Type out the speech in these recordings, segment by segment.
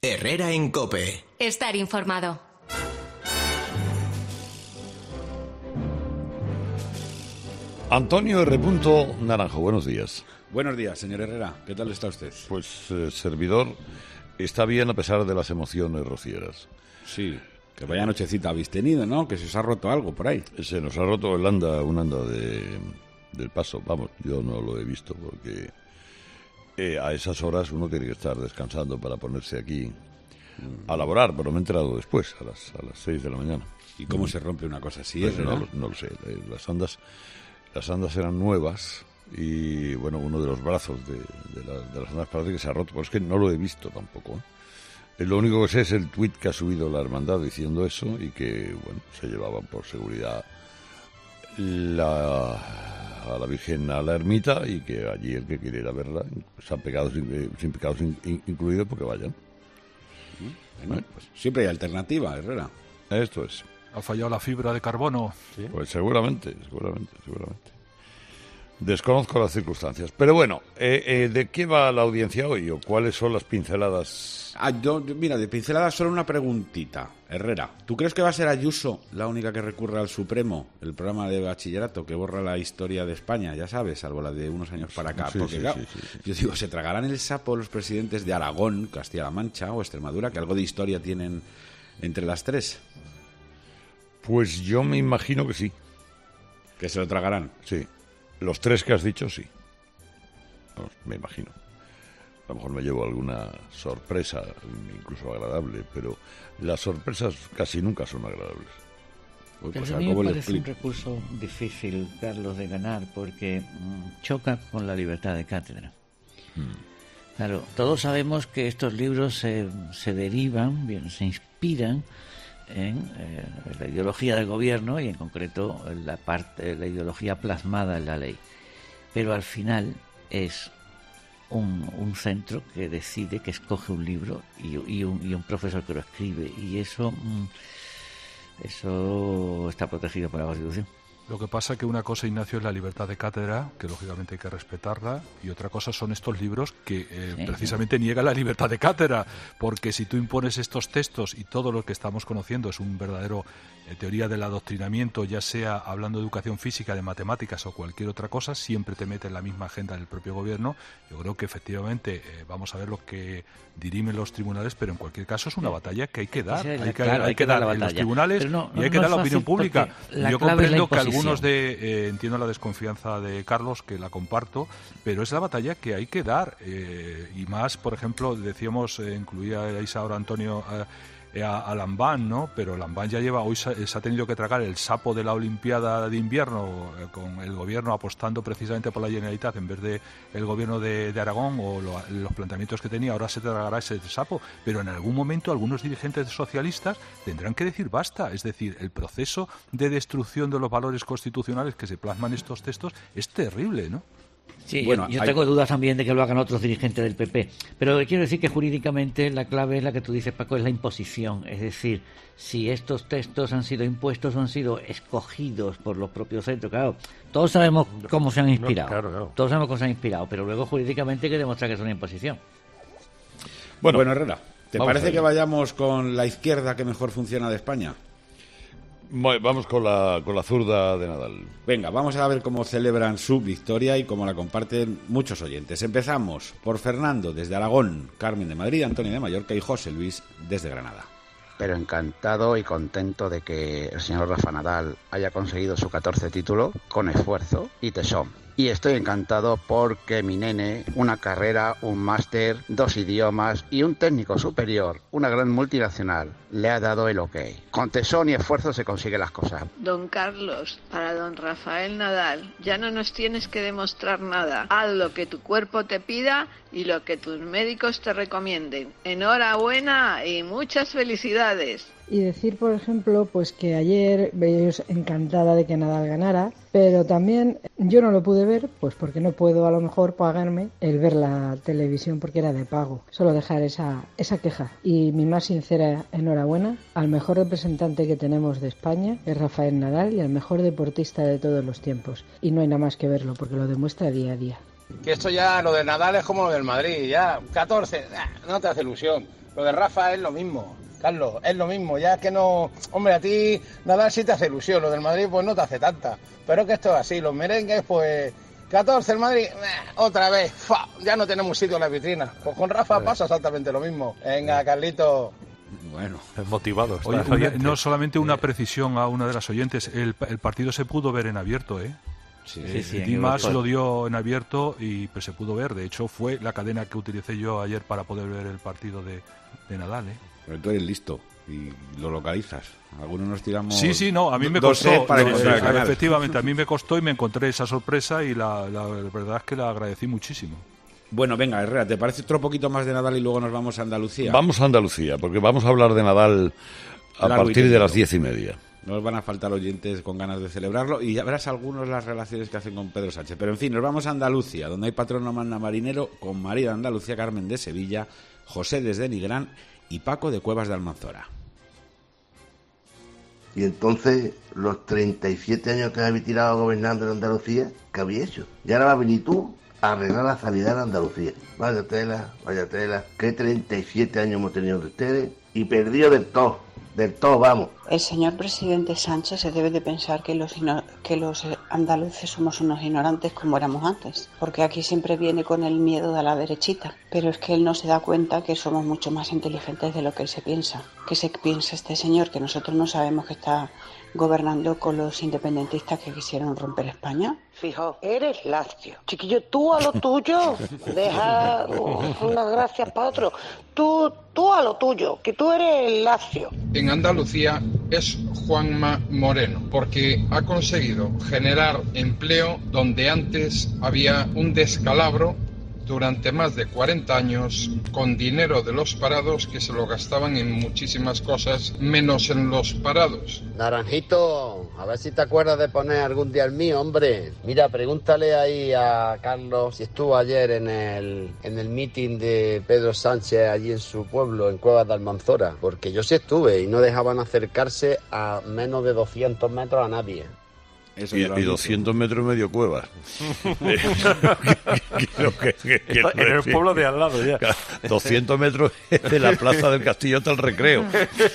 Herrera en COPE. Estar informado. Antonio R. Naranjo, buenos días. Buenos días, señor Herrera. ¿Qué tal está usted? Pues servidor está bien a pesar de las emociones rocieras. Sí, que vaya nochecita habéis tenido, ¿no? Que se os ha roto algo por ahí. Se nos ha roto un anda del Paso. Vamos, yo no lo he visto porque a esas horas uno tiene que estar descansando para ponerse aquí a laborar, pero me he enterado después, a las 6 de la mañana. ¿Y cómo se rompe una cosa así, Pues Herrera? no lo sé. Las andas eran nuevas y, bueno, uno de los brazos de las andas parece que se ha roto, pero es que no lo he visto tampoco, Lo único que sé es el tuit que ha subido la hermandad diciendo eso y que, bueno, se llevaban por seguridad a la Virgen a la ermita y que allí el que quiera ir a verla, sin pecados incluidos, porque vayan. Bueno, pues siempre hay alternativa, Herrera. Esto es. ¿Ha fallado la fibra de carbono? ¿Sí? Pues seguramente. Desconozco las circunstancias. Pero bueno, ¿de qué va la audiencia hoy o cuáles son las pinceladas? Mira, de pinceladas solo una preguntita, Herrera. ¿Tú crees que va a ser Ayuso la única que recurra al Supremo, el programa de bachillerato que borra la historia de España, ya sabes, salvo la de unos años para acá? Sí, porque claro, yo digo, ¿se tragarán el sapo los presidentes de Aragón, Castilla-La Mancha o Extremadura, que algo de historia tienen entre las tres? Pues yo me imagino que sí. ¿Que se lo tragarán? Sí. Los tres que has dicho, sí. Vamos, me imagino. A lo mejor me llevo alguna sorpresa, incluso agradable, pero las sorpresas casi nunca son agradables. Pues a mí me parece un recurso difícil, Carlos, de ganar, porque choca con la libertad de cátedra. Claro, todos sabemos que estos libros se derivan, bien, se inspiran en la ideología del gobierno y en concreto la ideología plasmada en la ley, pero al final es un centro que decide, que escoge un libro y un profesor que lo escribe, y eso está protegido por la Constitución. Lo que pasa que una cosa, Ignacio, es la libertad de cátedra, que lógicamente hay que respetarla, y otra cosa son estos libros que precisamente niegan la libertad de cátedra, porque si tú impones estos textos y todo lo que estamos conociendo es un verdadero teoría del adoctrinamiento, ya sea hablando de educación física, de matemáticas o cualquier otra cosa, siempre te mete en la misma agenda del propio gobierno. Yo creo que efectivamente vamos a ver lo que dirimen los tribunales, pero en cualquier caso es una batalla que hay que dar, hay que dar en los tribunales y hay que dar la opinión pública. Yo comprendo que algunos entiendo la desconfianza de Carlos, que la comparto, pero es la batalla que hay que dar, y más, por ejemplo, decíamos, incluíais ahora, Antonio, a Lambán, ¿no? Pero Lambán ya hoy se ha tenido que tragar el sapo de la Olimpiada de invierno, con el gobierno apostando precisamente por la Generalitat en vez de el gobierno de Aragón o los planteamientos que tenía. Ahora se tragará ese sapo, pero en algún momento algunos dirigentes socialistas tendrán que decir basta. Es decir, el proceso de destrucción de los valores constitucionales que se plasman en estos textos es terrible, ¿no? Sí, bueno, yo tengo dudas también de que lo hagan otros dirigentes del PP, pero quiero decir que jurídicamente la clave es la que tú dices, Paco, es la imposición. Es decir, si estos textos han sido impuestos o han sido escogidos por los propios centros, claro, todos sabemos cómo se han inspirado, claro. Todos sabemos cómo se han inspirado, pero luego jurídicamente hay que demostrar que es una imposición. Bueno, Herrera, ¿te parece que vayamos con la izquierda que mejor funciona de España? Vamos con la zurda de Nadal. Venga, vamos a ver cómo celebran su victoria y cómo la comparten muchos oyentes. Empezamos por Fernando desde Aragón, Carmen de Madrid, Antonio de Mallorca y José Luis desde Granada. Pero encantado y contento de que el señor Rafa Nadal haya conseguido su 14 título con esfuerzo y tesón. Y estoy encantado porque mi nene, una carrera, un máster, 2 idiomas y un técnico superior, una gran multinacional, le ha dado el ok. Con tesón y esfuerzo se consiguen las cosas. Don Carlos, para don Rafael Nadal, ya no nos tienes que demostrar nada. Haz lo que tu cuerpo te pida y lo que tus médicos te recomienden. Enhorabuena y muchas felicidades. Y decir, por ejemplo, pues que ayer veis encantada de que Nadal ganara, pero también yo no lo pude ver, pues porque no puedo a lo mejor pagarme el ver la televisión porque era de pago. Solo dejar esa queja. Y mi más sincera enhorabuena al mejor representante que tenemos de España, es Rafael Nadal, y al mejor deportista de todos los tiempos. Y no hay nada más que verlo porque lo demuestra día a día. que esto ya, lo de Nadal es como lo del Madrid, ya 14, no te hace ilusión. Lo de Rafa es lo mismo, Carlos, es lo mismo, ya que no... Hombre, a ti Nadal sí te hace ilusión, lo del Madrid pues no te hace tanta. Pero que esto es así, los merengues pues... 14 el Madrid, otra vez, ya no tenemos sitio en la vitrina. Pues con Rafa pasa exactamente lo mismo. Venga, Carlito. Bueno, es motivado. Oye, no solamente una precisión a una de las oyentes, el partido se pudo ver en abierto, ¿eh? Sí, Dimas lo dio en abierto y pues se pudo ver. De hecho, fue la cadena que utilicé yo ayer para poder ver el partido de Nadal, ¿eh? Pero tú eres listo y lo localizas. Algunos nos tiramos... Sí, no, a mí me costó. Efectivamente, a mí me costó y me encontré esa sorpresa y la verdad es que la agradecí muchísimo. Bueno, venga, Herrera, ¿te parece otro poquito más de Nadal y luego nos vamos a Andalucía? Vamos a Andalucía, porque vamos a hablar de Nadal a partir de las 10:30. Nos van a faltar oyentes con ganas de celebrarlo y ya verás algunos las relaciones que hacen con Pedro Sánchez. Pero en fin, nos vamos a Andalucía, donde hay patrono manda marinero con María de Andalucía, Carmen de Sevilla, José desde Nigrán y Paco de Cuevas de Almanzora. Y entonces, los 37 años que habéis tirado gobernando en Andalucía, ¿qué habéis hecho? Y ahora va a venir tú a arreglar la sanidad en Andalucía. Vaya tela, que 37 años hemos tenido de ustedes y perdido del todo, vamos. El señor presidente Sánchez se debe de pensar que los andaluces somos unos ignorantes como éramos antes, porque aquí siempre viene con el miedo de la derechita, pero es que él no se da cuenta que somos mucho más inteligentes de lo que él se piensa. ¿Qué se piensa este señor? Que nosotros no sabemos que está gobernando con los independentistas que quisieron romper España. Fijo, eres lacio. Chiquillo, tú a lo tuyo, deja unas gracias para otro. Tú a lo tuyo, que tú eres lacio. En Andalucía es Juanma Moreno, porque ha conseguido generar empleo donde antes había un descalabro durante más de 40 años con dinero de los parados que se lo gastaban en muchísimas cosas, menos en los parados. Naranjito, a ver si te acuerdas de poner algún día el mío, hombre. Mira, pregúntale ahí a Carlos si estuvo ayer en el meeting de Pedro Sánchez allí en su pueblo, en Cuevas de Almanzora, porque yo sí estuve y no dejaban acercarse a menos de 200 metros a nadie. Eso y 200 metros medio Cuevas. En el pueblo de al lado ya. 200 metros de la plaza del Castillo hasta el Recreo.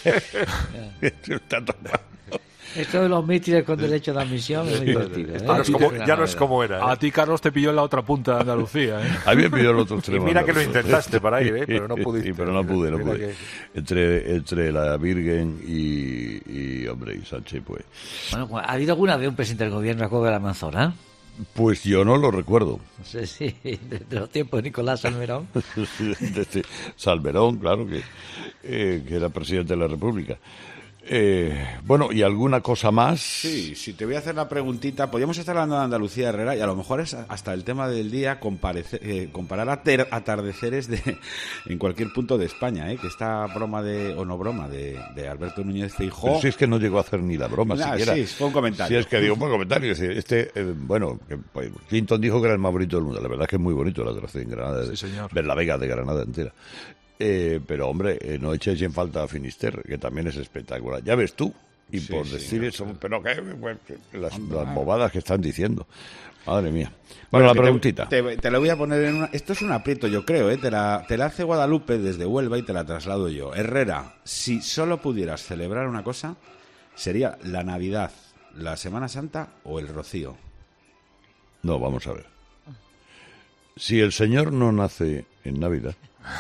Esto de los mítines con derecho de admisión es muy divertido, ¿eh? Ya no es como era, ¿eh? A ti, Carlos, te pilló en la otra punta de Andalucía, ¿eh? A mí me pilló el otro extremo. Y mira que lo intentaste para ir, ¿eh? Pero no pudiste. Sí, pero no pude. Entre la Virgen y hombre, y Sánchez, pues... Bueno, ¿ha habido alguna vez un presidente del gobierno a Cuevas de la Almanzora? Pues yo no lo recuerdo. Sí, desde los tiempos de Nicolás Salmerón. Desde Salmerón, claro, que era presidente de la República. Bueno, ¿y alguna cosa más? Sí, te voy a hacer la preguntita. Podríamos estar hablando de Andalucía, Herrera, y a lo mejor es hasta el tema del día comparar atardeceres en cualquier punto de España, que esta broma de Alberto Núñez Feijóo... Pero si es que no llegó a hacer ni la broma siquiera. Sí, fue un comentario. Sí, es que digo, fue un comentario. Clinton dijo que era el más bonito del mundo. La verdad es que es muy bonito la terraza en Granada. Sí, señor. Ver la Vega de Granada entera. Pero hombre, no eches en falta a Finisterre, que también es espectacular. Ya ves tú, y sí, por decir eso, pero que las bobadas que están diciendo. Madre mía. Bueno, la preguntita. Te lo voy a poner en una... Esto es un aprieto, yo creo, ¿eh? Te la hace Guadalupe desde Huelva y te la traslado yo. Herrera, si solo pudieras celebrar una cosa, ¿sería la Navidad, la Semana Santa o el Rocío? No, vamos a ver. Si el Señor no nace en Navidad,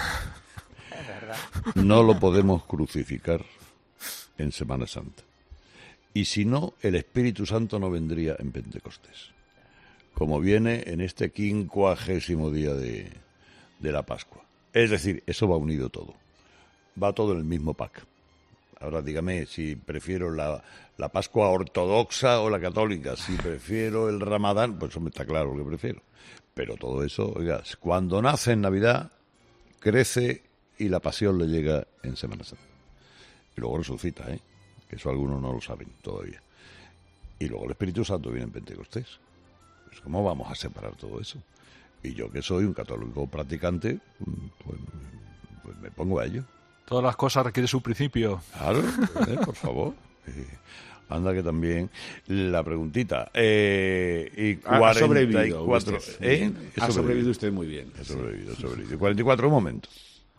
no lo podemos crucificar en Semana Santa. Y si no, el Espíritu Santo no vendría en Pentecostés, como viene en este 50º día de la Pascua. Es decir, eso va unido todo. Va todo en el mismo pack. Ahora dígame si prefiero la Pascua ortodoxa o la católica. Si prefiero el Ramadán, pues eso me está claro lo que prefiero. Pero todo eso, oiga, cuando nace en Navidad, crece y la pasión le llega en Semana Santa. Y luego resucita, que eso algunos no lo saben todavía. Y luego el Espíritu Santo viene en Pentecostés. Pues ¿cómo vamos a separar todo eso? Y yo, que soy un católico practicante, pues me pongo a ello. Todas las cosas requieren su principio. Claro, por favor. Anda que también. La preguntita. Y 44... Ha sobrevivido usted. Ha sobrevivido usted muy bien. Ha sobrevivido. 44 momentos.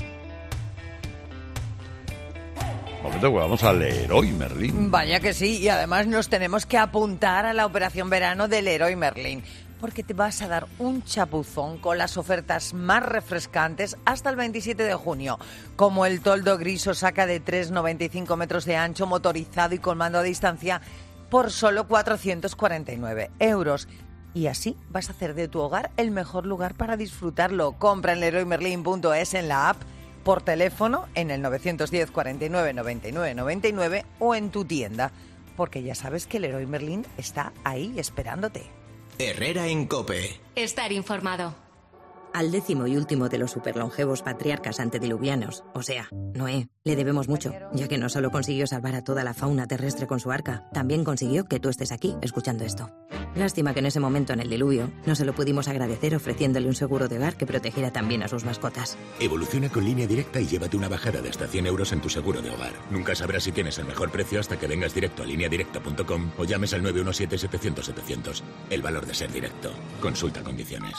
Momento que vamos al Leroy Merlin. Vaya que sí, y además nos tenemos que apuntar a la operación verano del Leroy Merlin, porque te vas a dar un chapuzón con las ofertas más refrescantes hasta el 27 de junio, como el toldo gris Osaka de 3,95 metros de ancho, motorizado y con mando a distancia, por solo 449 €. Y así vas a hacer de tu hogar el mejor lugar para disfrutarlo. Compra en leroymerlin.es, en la app, por teléfono en el 910 49 99 99 o en tu tienda, porque ya sabes que el Leroy Merlin está ahí esperándote. Herrera en COPE. Estar informado. Al 10º y último de los superlongevos patriarcas antediluvianos, o sea, Noé, le debemos mucho, ya que no solo consiguió salvar a toda la fauna terrestre con su arca, también consiguió que tú estés aquí escuchando esto. Lástima que en ese momento, en el diluvio, no se lo pudimos agradecer ofreciéndole un seguro de hogar que protegiera también a sus mascotas. Evoluciona con Línea Directa y llévate una bajada de hasta 100 € en tu seguro de hogar. Nunca sabrás si tienes el mejor precio hasta que vengas directo a lineadirecta.com o llames al 917-700-700. El valor de ser directo. Consulta condiciones.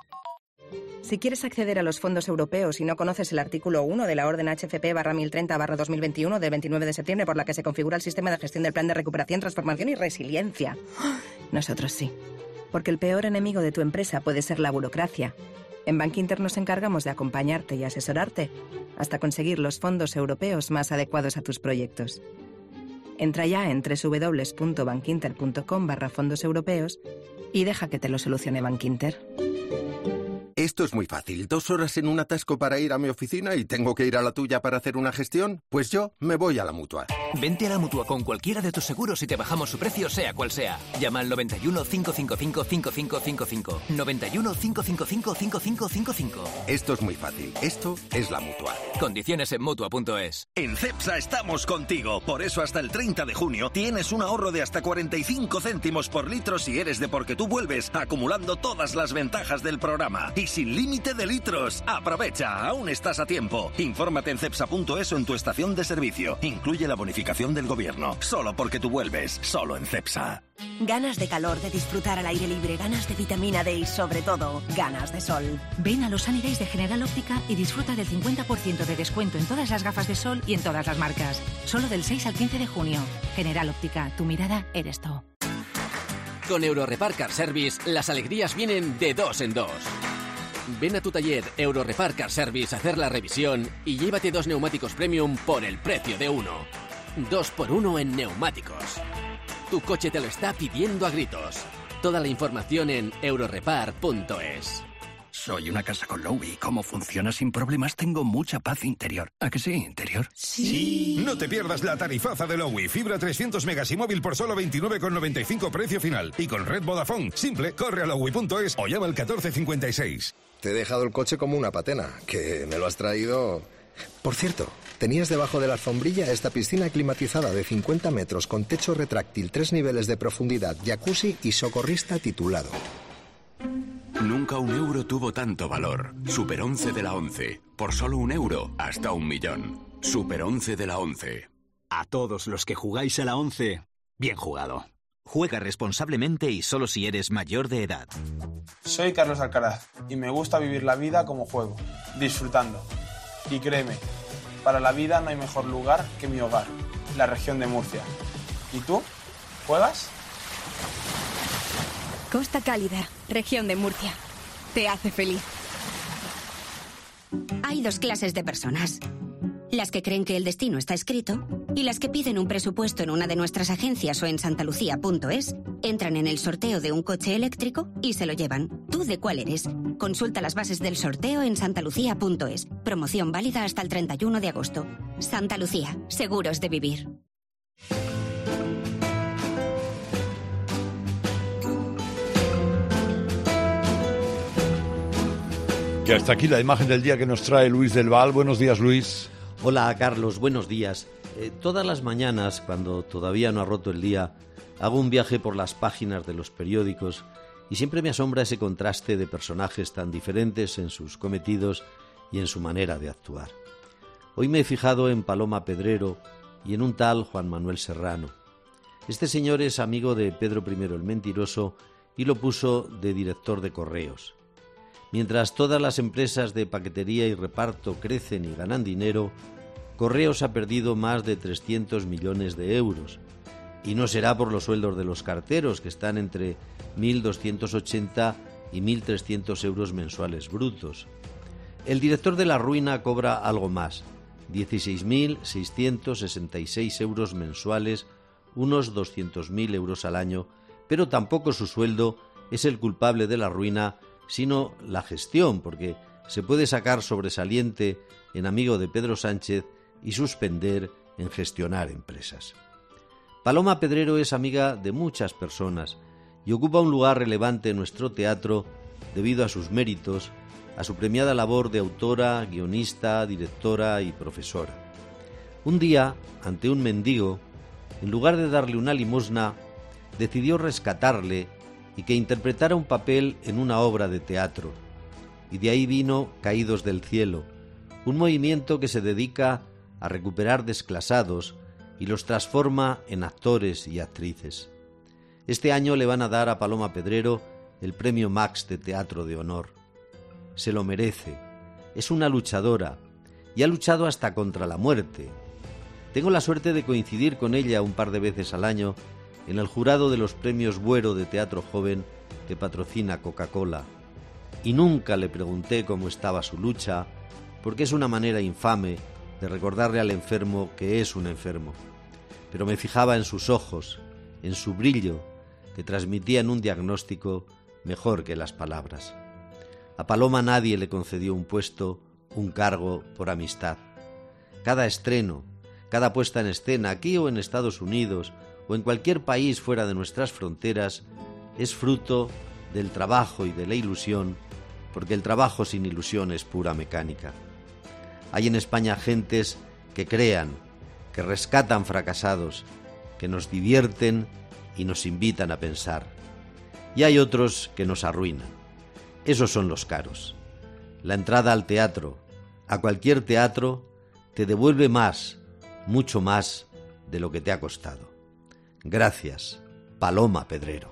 Si quieres acceder a los fondos europeos y no conoces el artículo 1 de la Orden HFP/1030/2021 del 29 de septiembre por la que se configura el sistema de gestión del Plan de Recuperación, Transformación y Resiliencia. Nosotros sí. Porque el peor enemigo de tu empresa puede ser la burocracia. En Bankinter nos encargamos de acompañarte y asesorarte hasta conseguir los fondos europeos más adecuados a tus proyectos. Entra ya en www.bankinter.com/fondos europeos y deja que te lo solucione Bankinter. Esto es muy fácil. 2 horas en un atasco para ir a mi oficina y tengo que ir a la tuya para hacer una gestión. Pues yo me voy a la Mutua. Vente a la Mutua con cualquiera de tus seguros y te bajamos su precio sea cual sea. Llama al 91 555 5555. 91 555 5555. Esto es muy fácil. Esto es la Mutua. Condiciones en Mutua.es. En Cepsa estamos contigo. Por eso hasta el 30 de junio tienes un ahorro de hasta 45 céntimos por litro si eres de Porque Tú Vuelves, acumulando todas las ventajas del programa. Y sin límite de litros. Aprovecha, aún estás a tiempo. Infórmate en cepsa.es o en tu estación de servicio. Incluye la bonificación del gobierno. Solo Porque Tú Vuelves. Solo en Cepsa. Ganas de calor, de disfrutar al aire libre, ganas de vitamina D y sobre todo, ganas de sol. Ven a los Sunny Days de General Óptica y disfruta del 50% de descuento en todas las gafas de sol y en todas las marcas. Solo del 6 al 15 de junio. General Óptica, tu mirada eres tú. Con Eurorepar Car Service, las alegrías vienen de 2 en 2. Ven a tu taller Eurorepar Car Service a hacer la revisión y llévate 2 neumáticos premium por el precio de uno. 2 por 1 en neumáticos. Tu coche te lo está pidiendo a gritos. Toda la información en eurorepar.es. Soy una casa con Lowy. ¿Cómo funciona sin problemas? Tengo mucha paz interior. ¿A que sí, interior? Sí. No te pierdas la tarifaza de Lowy. Fibra 300 megas y móvil por solo 29,95 precio final. Y con red Vodafone. Simple, corre a lowy.es o llama al 1456. Te he dejado el coche como una patena, que me lo has traído... Por cierto, tenías debajo de la alfombrilla esta piscina climatizada de 50 metros con techo retráctil, 3 niveles de profundidad, jacuzzi y socorrista titulado. Nunca un euro tuvo tanto valor. Super 11 de la 11. Por solo €1, hasta 1.000.000. Super 11 de la 11. A todos los que jugáis a la 11, bien jugado. Juega responsablemente y solo si eres mayor de edad. Soy Carlos Alcaraz y me gusta vivir la vida como juego, disfrutando. Y créeme, para la vida no hay mejor lugar que mi hogar, la región de Murcia. ¿Y tú? ¿Juegas? Costa Cálida, región de Murcia. Te hace feliz. Hay 2 clases de personas. Las que creen que el destino está escrito y las que piden un presupuesto en una de nuestras agencias o en santalucía.es, entran en el sorteo de un coche eléctrico y se lo llevan. ¿Tú de cuál eres? Consulta las bases del sorteo en santalucía.es. Promoción válida hasta el 31 de agosto. Santa Lucía, seguros de vivir. Que hasta aquí la imagen del día que nos trae Luis del Val. Buenos días, Luis. Hola, Carlos. Buenos días. Todas las mañanas, cuando todavía no ha roto el día, hago un viaje por las páginas de los periódicos y siempre me asombra ese contraste de personajes tan diferentes en sus cometidos y en su manera de actuar. Hoy me he fijado en Paloma Pedrero y en un tal Juan Manuel Serrano. Este señor es amigo de Pedro I el Mentiroso y lo puso de director de correos. Mientras todas las empresas de paquetería y reparto crecen y ganan dinero, Correos ha perdido más de 300 millones de euros. Y no será por los sueldos de los carteros, que están entre 1.280 y 1.300 euros mensuales brutos. El director de la ruina cobra algo más, 16.666 euros mensuales, unos 200.000 euros al año, pero tampoco su sueldo es el culpable de la ruina, sino la gestión, porque se puede sacar sobresaliente en amigo de Pedro Sánchez y suspender en gestionar empresas. Paloma Pedrero es amiga de muchas personas y ocupa un lugar relevante en nuestro teatro debido a sus méritos, a su premiada labor de autora, guionista, directora y profesora. Un día, ante un mendigo, en lugar de darle una limosna, decidió rescatarle y que interpretara un papel en una obra de teatro. Y de ahí vino Caídos del Cielo, un movimiento que se dedica a recuperar desclasados y los transforma en actores y actrices. Este año le van a dar a Paloma Pedrero el Premio Max de Teatro de Honor. Se lo merece. Es una luchadora y ha luchado hasta contra la muerte. Tengo la suerte de coincidir con ella un par de veces al año en el jurado de los premios Buero de Teatro Joven que patrocina Coca-Cola. Y nunca le pregunté cómo estaba su lucha, porque es una manera infame de recordarle al enfermo que es un enfermo. Pero me fijaba en sus ojos, en su brillo, que transmitían un diagnóstico mejor que las palabras. A Paloma nadie le concedió un puesto, un cargo por amistad. Cada estreno, cada puesta en escena, aquí o en Estados Unidos, o en cualquier país fuera de nuestras fronteras, es fruto del trabajo y de la ilusión, porque el trabajo sin ilusión es pura mecánica. Hay en España gentes que crean, que rescatan fracasados, que nos divierten y nos invitan a pensar. Y hay otros que nos arruinan. Esos son los caros. La entrada al teatro, a cualquier teatro, te devuelve más, mucho más de lo que te ha costado. Gracias, Paloma Pedrero.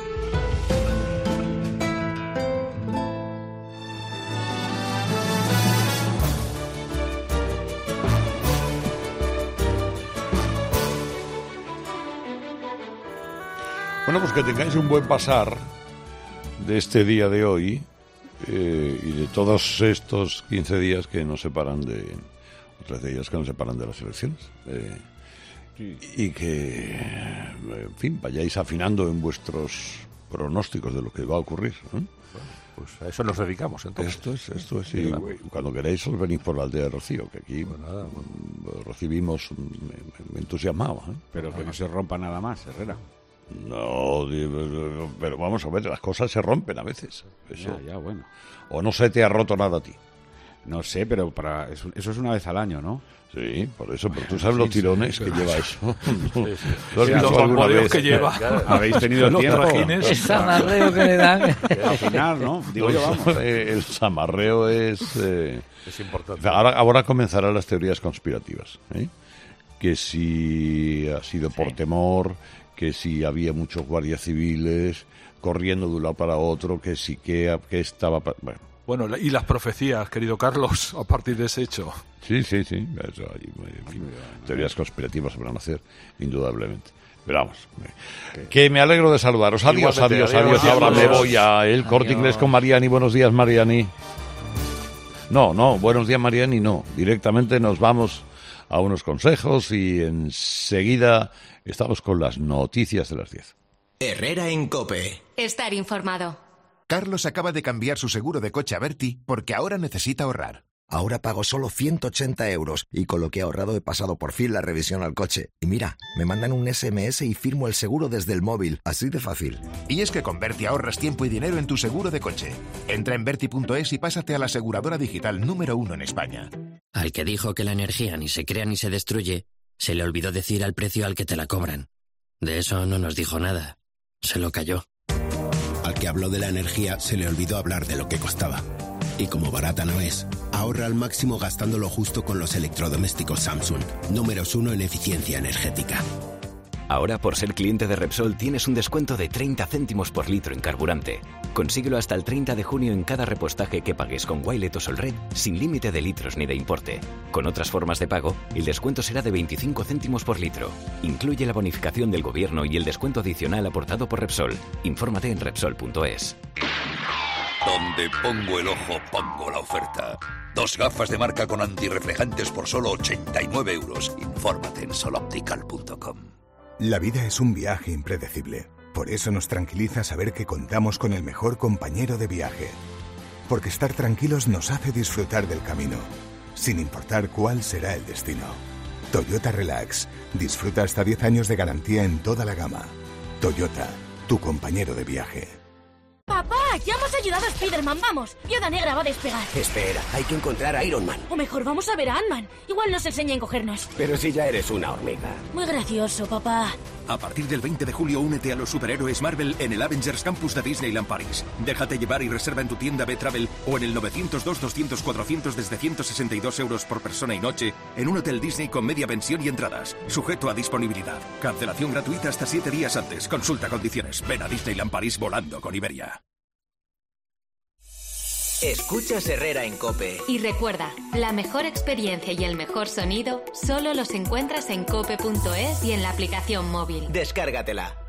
Bueno, pues que tengáis un buen pasar de este día de hoy y de todos estos 15 días que nos separan de, o 13 días que nos separan de las elecciones. Y que, en fin, vayáis afinando en vuestros pronósticos de lo que va a ocurrir, ¿no? Pues a eso nos dedicamos, entonces. Esto es. Y cuando queráis os venís por la aldea de Rocío, que aquí recibimos, me entusiasmaba. Pero que no se rompa nada más, Herrera. No, pero vamos a ver, las cosas se rompen a veces. Eso. Ya, bueno. O no se te ha roto nada a ti. No sé, pero eso es una vez al año, ¿no? Sí, por eso, pero tú sabes los tirones que lleva eso. Los bomboneos que lleva. ¿Habéis tenido tiempo? El zamarreo que le dan. Al final, ¿no? Digo yo, vamos. El zamarreo es importante. Ahora comenzarán las teorías conspirativas, ¿eh? Que si ha sido por temor, que si había muchos guardias civiles corriendo de un lado para otro, que sí que estaba... Bueno, y las profecías, querido Carlos, a partir de ese hecho. Sí. Eso, teorías conspirativas se van a hacer, indudablemente. Pero vamos, que me alegro de saludaros. Adiós. Ahora me voy a El Corte Inglés con Mariani. Buenos días, Mariani. No, buenos días, Mariani, no. Directamente nos vamos a unos consejos y enseguida estamos con las noticias de las 10. Herrera en COPE. Estar informado. Carlos acaba de cambiar su seguro de coche a Berti porque ahora necesita ahorrar. Ahora pago solo 180 euros y con lo que he ahorrado he pasado por fin la revisión al coche. Y mira, me mandan un SMS y firmo el seguro desde el móvil, así de fácil. Y es que con Berti ahorras tiempo y dinero en tu seguro de coche. Entra en Berti.es y pásate a la aseguradora digital número 1 en España. Al que dijo que la energía ni se crea ni se destruye, se le olvidó decir al precio al que te la cobran. De eso no nos dijo nada. Se lo cayó. Al que habló de la energía se le olvidó hablar de lo que costaba. Y como barata no es, ahorra al máximo gastando lo justo con los electrodomésticos Samsung, números 1 en eficiencia energética. Ahora, por ser cliente de Repsol, tienes un descuento de 30 céntimos por litro en carburante. Consíguelo hasta el 30 de junio en cada repostaje que pagues con Wilet o Solred, sin límite de litros ni de importe. Con otras formas de pago, el descuento será de 25 céntimos por litro. Incluye la bonificación del gobierno y el descuento adicional aportado por Repsol. Infórmate en Repsol.es. Donde pongo el ojo, pongo la oferta. 2 gafas de marca con antirreflejantes por solo 89 euros. Infórmate en soloptical.com. La vida es un viaje impredecible. Por eso nos tranquiliza saber que contamos con el mejor compañero de viaje. Porque estar tranquilos nos hace disfrutar del camino, sin importar cuál será el destino. Toyota Relax. Disfruta hasta 10 años de garantía en toda la gama. Toyota, tu compañero de viaje. ¡Papá! ¡Ya hemos ayudado a Spider-Man! ¡Vamos! Viuda Negra va a despegar. Espera, hay que encontrar a Iron Man. O mejor, vamos a ver a Ant-Man. Igual nos enseña a encogernos. Pero si ya eres una hormiga. Muy gracioso, papá. A partir del 20 de julio, únete a los superhéroes Marvel en el Avengers Campus de Disneyland Paris. Déjate llevar y reserva en tu tienda B-Travel o en el 902-200-400 desde 162 euros por persona y noche en un hotel Disney con media pensión y entradas. Sujeto a disponibilidad. Cancelación gratuita hasta 7 días antes. Consulta condiciones. Ven a Disneyland Paris volando con Iberia. Escuchas Herrera en COPE. Y recuerda, la mejor experiencia y el mejor sonido solo los encuentras en cope.es y en la aplicación móvil. Descárgatela.